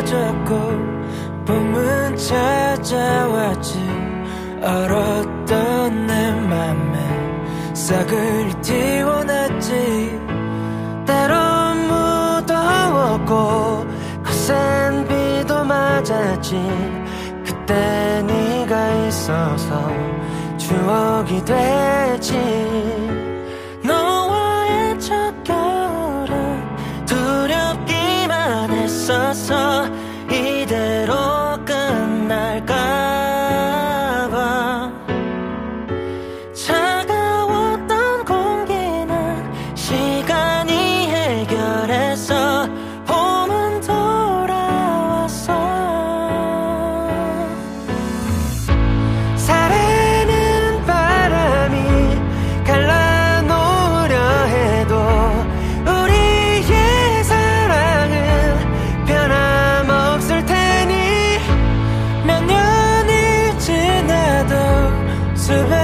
사라졌고 봄은 찾아왔지. 얼었던 내 맘에 싹을 틔워놨지. 때론 무더웠고 거센 비도 맞았지. 그때 네가 있어서 추억이 됐지. 너와의 첫 겨울은 두렵기만 했었어. 이대로 끝날까봐. 차가웠던 공기는 시간이 해결했어. 봄은 돌아왔어. 사르는 바람이 갈라놓으려 해도 우리의 사랑은 변함없을 테니. 몇 년이 지나도 수백